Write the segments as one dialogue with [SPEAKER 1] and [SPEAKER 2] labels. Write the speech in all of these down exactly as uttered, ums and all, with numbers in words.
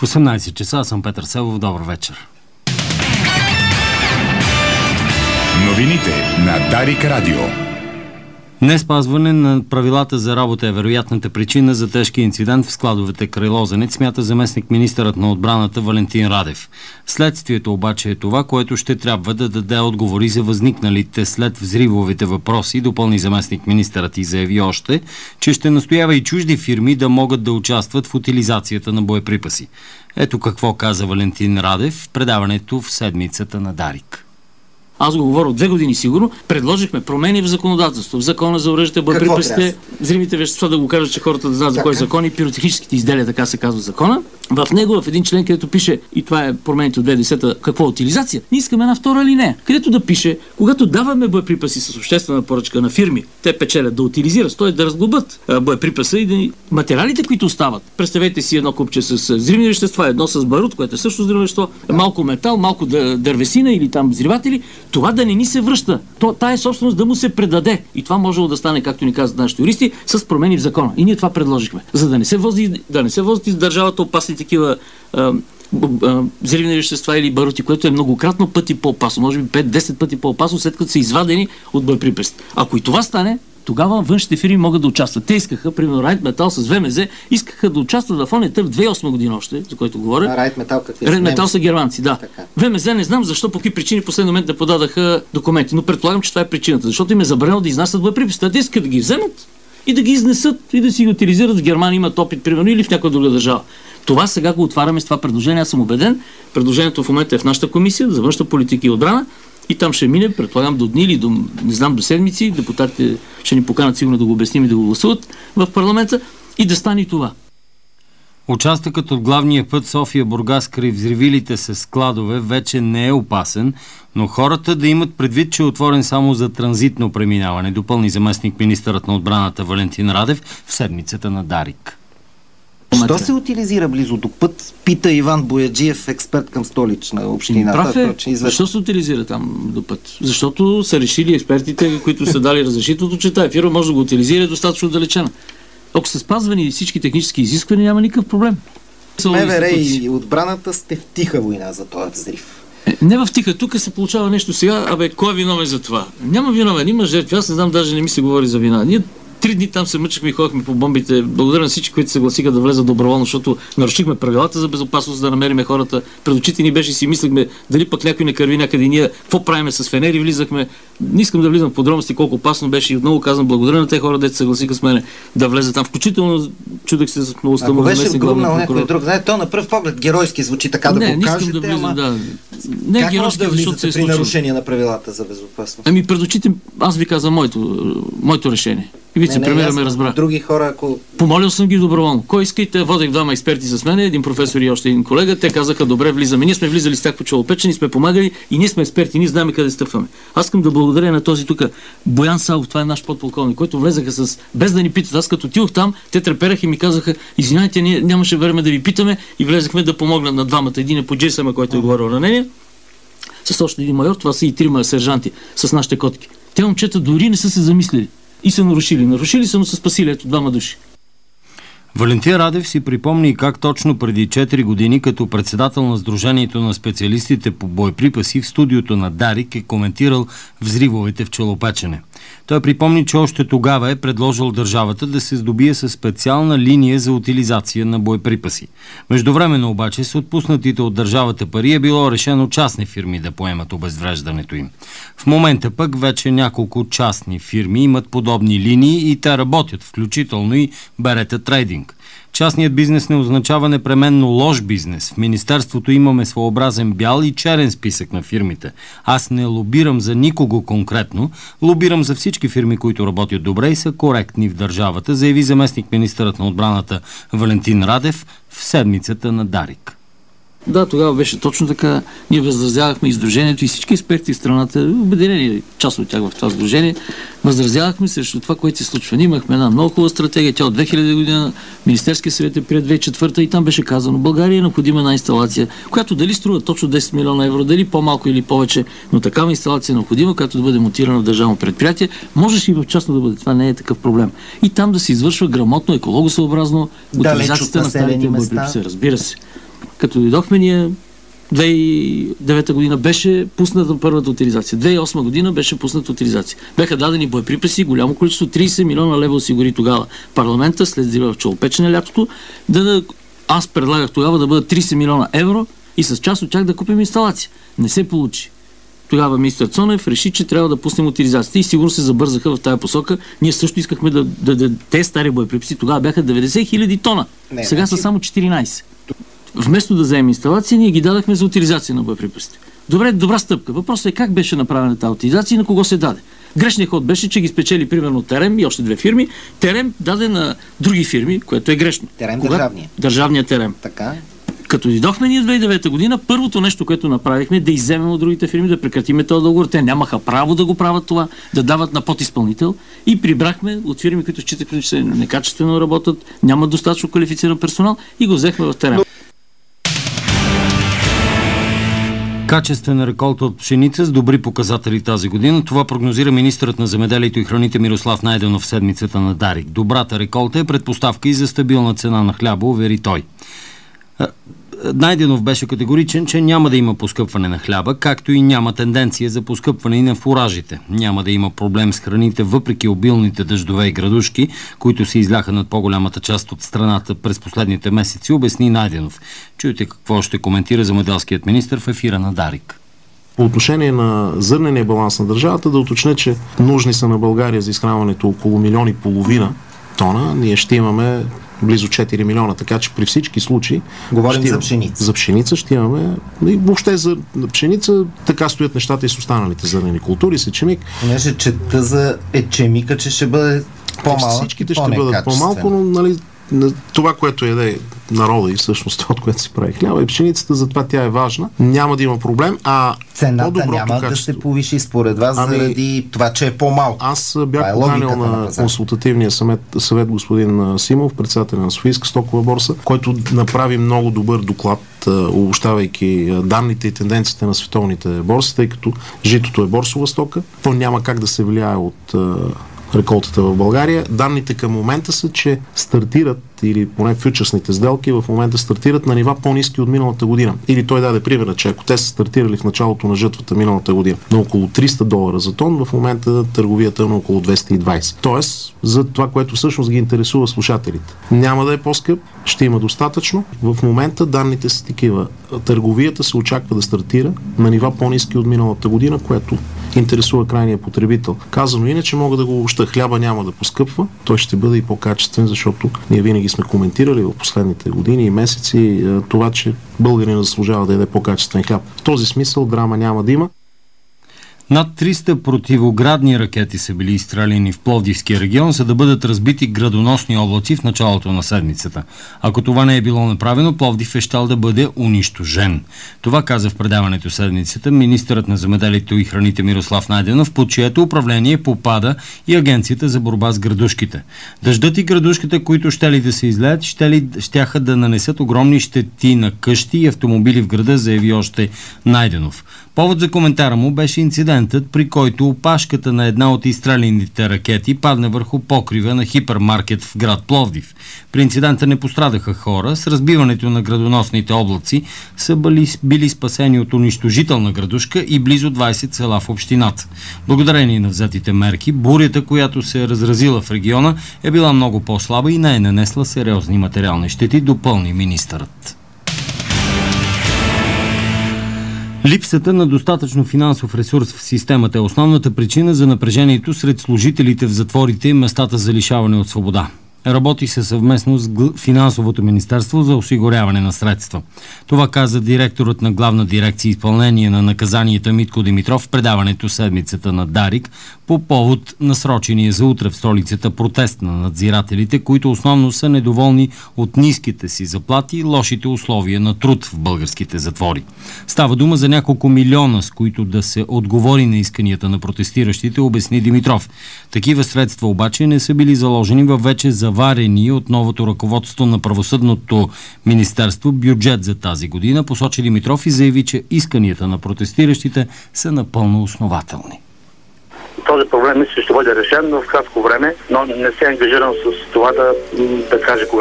[SPEAKER 1] В осемнайсет часа съм Петър Селов. Добър вечер.
[SPEAKER 2] Новините на Дарик Радио.
[SPEAKER 1] Неспазване на правилата за работа е вероятната причина за тежки инцидент в складовете край Лозенец, смята заместник-министърът на отбраната Валентин Радев. Следствието обаче е това, което ще трябва да даде отговори за възникналите след взривовите въпроси, допълни заместник-министърът и заяви още, че ще настоява и чужди фирми да могат да участват в утилизацията на боеприпаси. Ето какво каза Валентин Радев в предаването в седмицата на Дарик.
[SPEAKER 3] Аз го говоря от две години сигурно, предложихме промени в законодателство, в закона за оръжията, боеприпасите, взривните вещества, да го кажа, че хората да знаят за кой закон, и пиротехническите изделия, така се казва закона. В него, в един член, където пише, и това е промените от две хиляди и десета, какво е утилизация, ние искаме една втора алинея, където да пише, когато даваме боеприпаси с обществена поръчка на фирми, те печелят да утилизират, т.е. да разглобят боеприпаса и да... материалите, които остават. Представете си едно купче с взривни вещества, едно с барут, което е също взривно вещество, малко метал, малко дървесина или там взриватели. Това да не ни се връща. То, тая собственост да му се предаде. И това може да стане, както ни казват нашите юристи, с промени в закона. И ние това предложихме. За да не се вози, да не се возят из държавата опасни такива а, а, взривни вещества или барути, което е многократно пъти по-опасно. Може би пет-десет пъти по-опасно, след като са извадени от боеприпаси. Ако и това стане, тогава външните фирми могат да участват. Те искаха, примерно Райт Метал с ВМЗ, искаха да участват в онен търг две хиляди и осма година още, за който говоря.
[SPEAKER 4] А Райт Метал какви
[SPEAKER 3] са? Райт Метал са германци, да. Така. ВМЗ не знам защо, по какви причини последния момент не подадаха документи, но предполагам, че това е причината, защото им е забранено да изнасят боеприпасите. Те искат да ги вземат и да ги изнесат и да си ги утилизират. В Германия имат опит, примерно, или в някоя друга държава. Това сега го отваряме с това предложение. Аз съм убеден. Предложението в момента е в нашата комисия за външна политика и отбрана. И там ще мине, предполагам, до дни или до, не знам, до седмици. Депутатите ще ни поканат сигурно да го обясним и да го гласуват в парламента и да стане това.
[SPEAKER 1] Участъкът от главния път София-Бургас край взривилите се складове вече не е опасен, но хората да имат предвид, че е отворен само за транзитно преминаване, допълни заместник-министърът на отбраната Валентин Радев в седмицата на Дарик.
[SPEAKER 4] Що се утилизира близо до път? Пита Иван Бояджиев, експерт към Столична община.
[SPEAKER 3] Прав е. Защо се утилизира там до път? Защото са решили експертите, които са дали разрешителното, че тая фирма може да го утилизира достатъчно отдалечена. Ако са спазвани всички технически изисквания, няма никакъв проблем.
[SPEAKER 4] МВР и отбраната сте в тиха война за този взрив.
[SPEAKER 3] Не в тиха, тук се получава нещо сега, абе, кой е виновен за това? Няма виновен, има жертви, аз не знам, даже не ми се говори за вина. Ние три дни там се мъчихме и ходихме по бомбите. Благодаря на всички, които се съгласиха да влезат доброволно, защото нарушихме правилата за безопасност, да намериме хората. Пред очите ни беше и си мислехме дали пък някой не кърви някъде. Ние какво правиме с фенери, влизахме. Не искам да влизам в подробности колко опасно беше и отново казвам благодаря на тези хора, дето се съгласиха с мене да влезат там. Включително чудех се за новостта му заместник главния прокурор.
[SPEAKER 4] Някой друг, знаете, то на пръв поглед геройски звучи така,
[SPEAKER 3] не,
[SPEAKER 4] да го кажете,
[SPEAKER 3] да влизам,
[SPEAKER 4] ама...
[SPEAKER 3] да. Не
[SPEAKER 4] как
[SPEAKER 3] геройски,
[SPEAKER 4] да
[SPEAKER 3] защото се е
[SPEAKER 4] при нарушение на правилата за безопасност?
[SPEAKER 3] Ами пред очите аз ви казвам моето, моето решение. И вице-премиера ме разбра.
[SPEAKER 4] Други хора, ако...
[SPEAKER 3] Помолил съм ги доброволно. Кой искайте? Водех двама експерти с мен, един професор и още един колега. Те казаха, добре, влизаме. Ние сме влизали с тях по челопечени, сме помагали и ние сме експерти, ние знаем къде стъпваме. Аз искам да благодаря на този тук Боян Савов, това е наш подполковник, който влезаха с без да ни питат. Аз като отидох там, те трепераха и ми казаха, извинявайте, ние нямаше време да ви питаме и влезахме да помогнат на двамата. Един е по Джейсъма, който е говорил ранение, с още един майор, това са и трима сержанти с нашите котки. Те момчета дори не са се замислили. И са нарушили. Нарушили са, но са спасили ето двама души.
[SPEAKER 1] Валентин Радев си припомни как точно преди четири години като председател на Сдружението на специалистите по боеприпаси в студиото на Дарик е коментирал взривовете в Челопечене. Той припомни, че още тогава е предложил държавата да се здобие със специална линия за утилизация на боеприпаси. Междувременно обаче с отпуснатите от държавата пари е било решено частни фирми да поемат обезвреждането им. В момента пък вече няколко частни фирми имат подобни линии и те работят, включително и Берета Трейдинг. Частният бизнес не означава непременно лош бизнес. В Министерството имаме своеобразен бял и черен списък на фирмите. Аз не лобирам за никого конкретно, лобирам за всички фирми, които работят добре и са коректни в държавата, заяви заместник-министърът на отбраната Валентин Радев в седмицата на Дарик.
[SPEAKER 3] Да, тогава беше точно така. Ние възразявахме и сдружението, и всички експерти в страната, обединени част от тях в това сдружение, възразявахме срещу това, което се случва. Ние имахме една много хубава стратегия. Тя от две хиляди година, Министерския съвет е пред две хиляди и четвърта и там беше казано, България е необходима една инсталация, която дали струва точно десет милиона евро, дали по-малко или повече, но такава инсталация е необходима, която да бъде монтирана в държавно предприятие. Можеше и в частно да бъде. Това не е такъв проблем. И там да се извършва грамотно, екологосъобразно утилизацията на старите боеприпаси. Разбира се. Като дойдохме ние, две хиляди и девета година беше пусната първата утилизация. две хиляди и осма година беше пусната утилизация. Бяха дадени боеприпаси, голямо количество, трийсет милиона лева осигури тогава парламента, след взрива в Челопечене лятото. Да, аз предлагах тогава да бъдат трийсет милиона евро и с част от тях да купим инсталация. Не се получи. Тогава министър Цонев реши, че трябва да пуснем утилизацията и сигурно се забързаха в тая посока. Ние също искахме да, да, да те стари боеприпаси тогава бяха деветдесет хиляди тона. Не, сега не, са само четиринайсет. Вместо да вземем инсталация, ние ги дадахме за утилизация на боеприпасите. Добре, добра стъпка. Въпросът е как беше направена тази утилизация и на кого се даде. Грешният ход беше, че ги спечели примерно Терем и още две фирми. Терем даде на други фирми, което е грешно.
[SPEAKER 4] Терем държавния.
[SPEAKER 3] Държавният Терем.
[SPEAKER 4] Така.
[SPEAKER 3] Като дойдохме ние в две хиляди и девета година, първото нещо, което направихме, да изземем от другите фирми, да прекратиме този договор. Те нямаха право да го правят това, да дават на подизпълнител и прибрахме от фирми, които считахме, че некачествено работят, нямат достатъчно квалифициран персонал и го взехме в Терем.
[SPEAKER 1] Качествена реколта от пшеница с добри показатели тази година. Това прогнозира министърът на земеделието и храните Мирослав Найденов в седмицата на Дарик. Добрата реколта е предпоставка и за стабилна цена на хляба, увери той. Найденов беше категоричен, че няма да има поскъпване на хляба, както и няма тенденция за поскъпване и на фуражите. Няма да има проблем с храните, въпреки обилните дъждове и градушки, които се изляха над по-голямата част от страната през последните месеци, обясни Найденов. Чуйте какво ще коментира земеделският министър в ефира на Дарик.
[SPEAKER 2] По отношение на зърнения баланс на държавата, да уточня, че нужни са на България за изхранването около милион и половина тона. Ние ще имаме близо четири милиона, така че при всички случаи...
[SPEAKER 4] Говорим
[SPEAKER 2] ще
[SPEAKER 4] за
[SPEAKER 2] имаме,
[SPEAKER 4] пшеница.
[SPEAKER 2] За пшеница ще имаме... И въобще за пшеница така стоят нещата и с останалите зърнени култури, с ечемик.
[SPEAKER 4] Понеже чета за ечемика, че ще бъде по-малко.
[SPEAKER 2] Всичките ще бъдат по-малко, но нали, това, което яде народа и всъщност това, от което се прави хляба и пшеницата, затова тя е важна. Няма да има проблем, а
[SPEAKER 4] цената няма качество да се повиши според вас ами, заради това, че е по-малко.
[SPEAKER 2] Аз бях поканил на, на консултативния съвет, съвет господин Симов, председател на Софийска стокова борса, който направи много добър доклад, обобщавайки данните и тенденциите на световните борси, тъй като житото е борсова стока. То няма как да се влияе от реколтата в България. Данните към момента са, че стартират, или поне фьючерсните сделки в момента стартират на нива по-ниски от миналата година. Или той даде примера, че ако те са стартирали в началото на жътвата миналата година на около триста долара за тон, в момента търговията е на около двеста и двайсет. Тоест, за това, което всъщност ги интересува слушателите. Няма да е по-скъп, ще има достатъчно. В момента данните са такива. Търговията се очаква да стартира на нива по-ниски от миналата година, което интересува крайния потребител. Казано иначе, мога да го обобща. Хляба няма да поскъпва, той ще бъде и по-качествен, защото ние винаги сме коментирали в последните години и месеци това, че българинът заслужава да яде по-качествен хляб. В този смисъл драма няма да има.
[SPEAKER 1] Над триста противоградни ракети са били изстреляни в Пловдивския регион, за да бъдат разбити градоносни облаци в началото на седмицата. Ако това не е било направено, Пловдив е щал да бъде унищожен. Това каза в предаването седмицата министърът на земеделието и храните Мирослав Найденов, под чието управление попада и Агенцията за борба с градушките. Дъждът и градушките, които щели да се излеят, щели, щяха да нанесат огромни щети на къщи и автомобили в града, заяви още Найденов. Повод за коментара му беше инцидентът, при който опашката на една от изстрелените ракети падне върху покрива на хипермаркет в град Пловдив. При инцидента не пострадаха хора. С разбиването на градоносните облаци са били, били спасени от унищожителна градушка и близо двайсет села в общината. Благодарение на взетите мерки, бурята, която се е разразила в региона, е била много по-слаба и не е нанесла сериозни материални щети, допълни министърът. Липсата на достатъчно финансов ресурс в системата е основната причина за напрежението сред служителите в затворите и местата за лишаване от свобода. Работи се съвместно с Финансовото министерство за осигуряване на средства. Това каза директорът на Главна дирекция изпълнение на наказанията Митко Димитров в предаването седмицата на Дарик по повод насрочения за утре в столицата протест на надзирателите, които основно са недоволни от ниските си заплати и лошите условия на труд в българските затвори. Става дума за няколко милиона, с които да се отговори на исканията на протестиращите, обясни Димитров. Такива средства обаче не са били заложени във вече заварени от новото ръководство на правосъдното министерство бюджет за тази година, посочи Димитров и заяви, че исканията на протестиращите са напълно основателни.
[SPEAKER 5] Този проблем мисля, ще бъде решен в кратко време, но не се ангажирам с това да, да кажа кога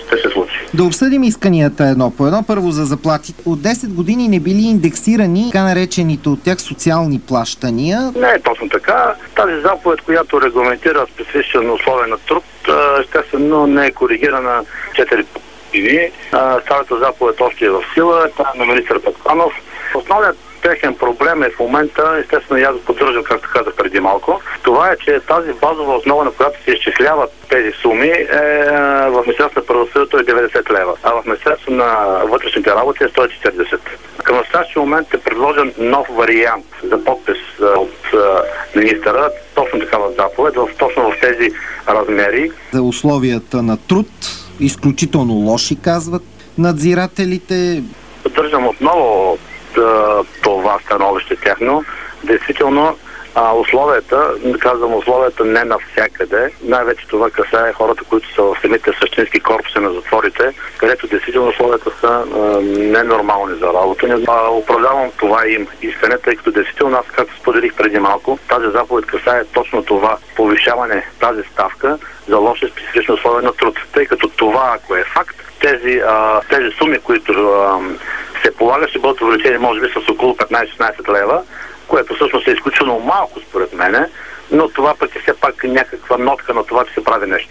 [SPEAKER 5] ще се случи.
[SPEAKER 4] Да обсъдим исканията едно по едно. Първо за заплати. От десет години не били индексирани така наречените от тях социални плащания.
[SPEAKER 5] Не е точно така. Тази заповед, която регламентира специфични условия на труд, естествено не е коригирана четири години. Старата заповед още е в сила, това е на министър Петканов. Основният техен проблем е в момента, естествено и аз го поддържам, както казах преди малко, това е, че тази базова основа, на която се изчисляват тези суми, е, в Министерството на правосъдието е деветдесет лева, а в Министерството на вътрешните работи е сто и четиридесет. Към настоящия момент е предложен нов вариант за подпис от министъра, точно такава заповед, точно в тези размери.
[SPEAKER 4] За условията на труд, изключително лоши, казват надзирателите.
[SPEAKER 5] Поддържам отново това становище тяхно. Действително, а, условията, казвам условията не навсякъде, най-вече това касае хората, които са в самите същински корпуси на затворите, където действително условията са а, ненормални за работа. А, управлявам това им искане, тъй като действително аз, както споделих преди малко, тази заповед касае точно това повишаване, тази ставка за лоши специфични условия на труд. Тъй като това, ако е факт, тези, а, тези суми, които а, се полага, ще бъдат увеличени може би с около петнайсет-шестнайсет лева, което всъщност е изключително малко според мене, но това пък е все пак някаква нотка на това, че се прави нещо.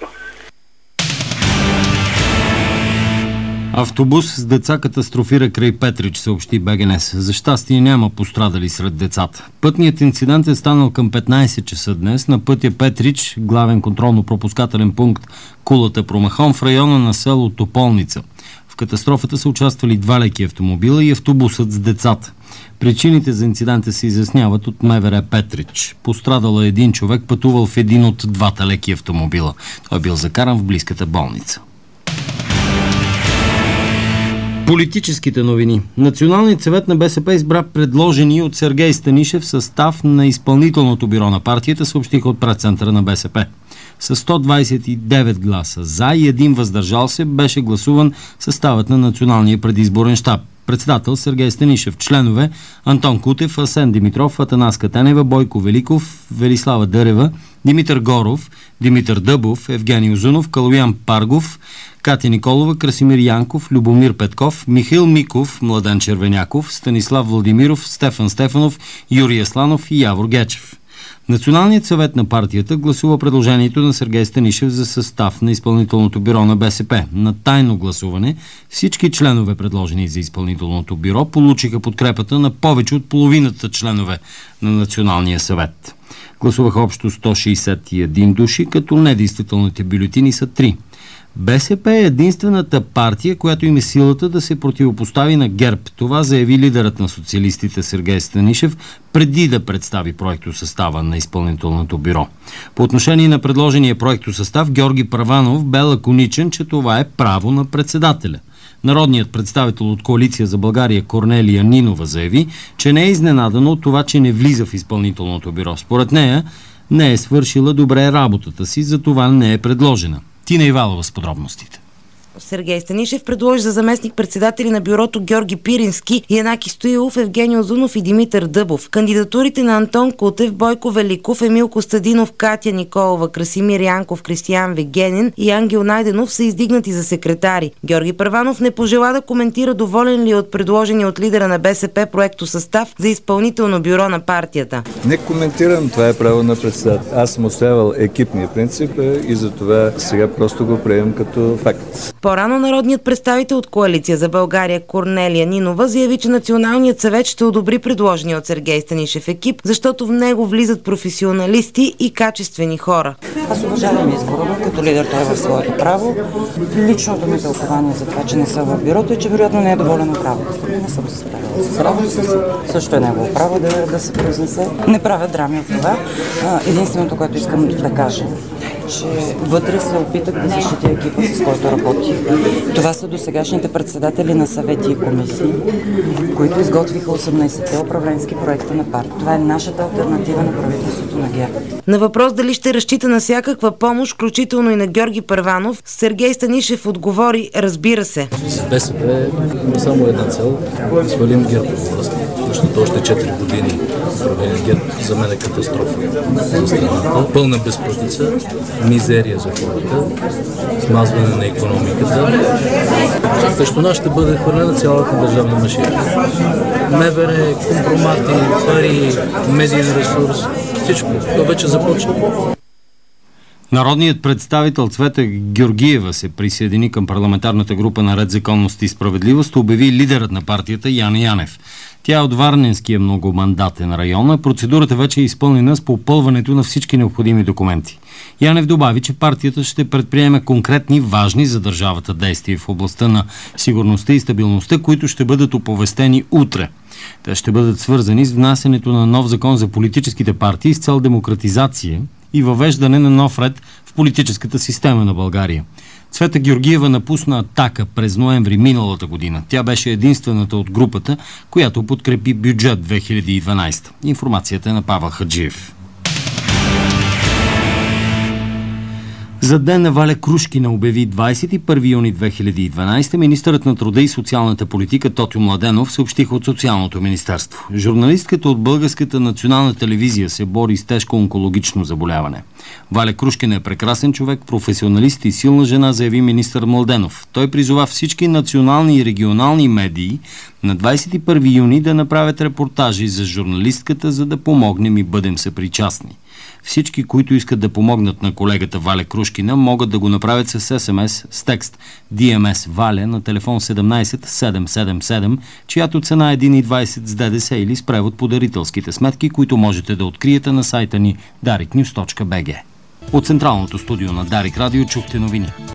[SPEAKER 1] Автобус с деца катастрофира край Петрич, съобщи БГНЕС. За щастие няма пострадали сред децата. Пътният инцидент е станал към петнайсет часа днес на пътя Петрич, главен контролно-пропускателен пункт Кулата Промахон в района на село Тополница. В катастрофата са участвали два леки автомобила и автобусът с децата. Причините за инцидента се изясняват от МВР Петрич. Пострадал е един човек, пътувал в един от двата леки автомобила. Той е бил закаран в близката болница. Политическите новини. Националният съвет на БСП избра предложени от Сергей Станишев състав на изпълнителното бюро на партията, съобщиха от пресцентъра на БСП. С сто двайсет и девет гласа за и един въздържал се беше гласуван съставът на Националния предизборен щаб. Председател Сергей Станишев, членове Антон Кутев, Асен Димитров, Атанаска Тенева, Бойко Великов, Велислава Дърева, Димитър Горов, Димитър Дъбов, Евгений Озунов, Калоян Паргов, Катя Николова, Красимир Янков, Любомир Петков, Михаил Миков, Младен Червеняков, Станислав Владимиров, Стефан Стефанов, Юрий Асланов и Явор Гечев. Националният съвет на партията гласува предложението на Сергей Станишев за състав на изпълнителното бюро на БСП. На тайно гласуване всички членове, предложени за изпълнителното бюро, получиха подкрепата на повече от половината членове на Националния съвет. Гласуваха общо сто шейсет и един души, като недействителните бюлетини са три. БСП е единствената партия, която има силата да се противопостави на ГЕРБ. Това заяви лидерът на социалистите Сергей Станишев преди да представи проектосъстава на изпълнителното бюро. По отношение на предложения проектосъстав, Георги Първанов бе лаконичен, че това е право на председателя. Народният представител от Коалиция за България Корнелия Нинова заяви, че не е изненадана от това, че не влиза в изпълнителното бюро. Според нея не е свършила добре работата си, затова не е предложена. Тина Ивалова с подробностите.
[SPEAKER 6] Сергей Станишев предложи за заместник-председатели на бюрото Георги Пирински, Янаки Стоилов, Евгений Озунов и Димитър Дъбов. Кандидатурите на Антон Кутев, Бойко Великов, Емил Костадинов, Катя Николова, Красимир Янков, Кристиян Вегенин и Ангел Найденов са издигнати за секретари. Георги Първанов не пожела да коментира доволен ли от предложения от лидера на БСП проектосъстав за изпълнително бюро на партията.
[SPEAKER 7] Не коментирам, това е право на председател. Аз съм оставил екипния принцип и за това сега просто го приемам като факт.
[SPEAKER 6] По-рано народният представител от Коалиция за България Корнелия Нинова заяви, че Националният съвет ще одобри предложения от Сергей Станишев екип, защото в него влизат професионалисти и качествени хора.
[SPEAKER 8] Аз уважавам избора му, като лидер той е в своето право. Личното ми тълкование за това, че не съм в бюрото и че вероятно не е доволен от работата. Не съм се справила с работата си. Също е негово право да, да се произнесе. Не правя драми от това. Единственото, което искам да кажа, че вътре се опитах да защитя екипа, с който работи. Това са досегашните председатели на съвети и комисии, които изготвиха осемнайсетте управленски проекта на партия. Това е нашата алтернатива на правителството на ГЕРБ.
[SPEAKER 6] На въпрос дали ще разчита на всякаква помощ, включително и на Георги Първанов, Сергей Станишев отговори: разбира се.
[SPEAKER 9] БСП има само една цел – да свалим ГЕРБ от власт. следващите още четири години управление ГЕРБ за мен е катастрофа за страната. Пълна безплатица, мизерия за хората, смазване на икономиката. Срещу нас ще бъде хвърлена цялата държавна машина. МВР, компромати, пари, медиен ресурс, всичко. То вече започва.
[SPEAKER 1] Народният представител Цвета Георгиева се присъедини към парламентарната група на Ред, законност и справедливост, обяви лидерът на партията Яне Янев. Тя е от Варненския многомандатен район, а процедурата вече е изпълнена с попълването на всички необходими документи. Янев добави, че партията ще предприеме конкретни, важни за държавата действия в областта на сигурността и стабилността, които ще бъдат оповестени утре. Те ще бъдат свързани с внасянето на нов закон за политическите партии с цел демократизация и въвеждане на нов ред в политическата система на България. Цвета Георгиева напусна Атака през ноември миналата година. Тя беше единствената от групата, която подкрепи бюджет две хиляди и дванадесета. Информацията е на Павел Хаджиев. За ден на Валя Крушкина обяви двадесет и първи юни две хиляди и дванадесета министърът на труда и социалната политика Тотю Младенов, съобщиха от Социалното министерство. Журналистката от Българската национална телевизия се бори с тежко онкологично заболяване. Валя Крушкина е прекрасен човек, професионалист и силна жена, заяви министър Младенов. Той призова всички национални и регионални медии на двадесет и първи юни да направят репортажи за журналистката, за да помогнем и бъдем съпричастни. Всички, които искат да помогнат на колегата Валя Крушкина, могат да го направят с ес ем ес с текст ди ем ес Валя на телефон седемнадесет седемстотин седемдесет и седем, чиято цена е един и двадесет с ДДС или с превод по дарителските сметки, които можете да откриете на сайта ни дарик нюз точка би джи. От централното студио на Дарик Радио чухте новини.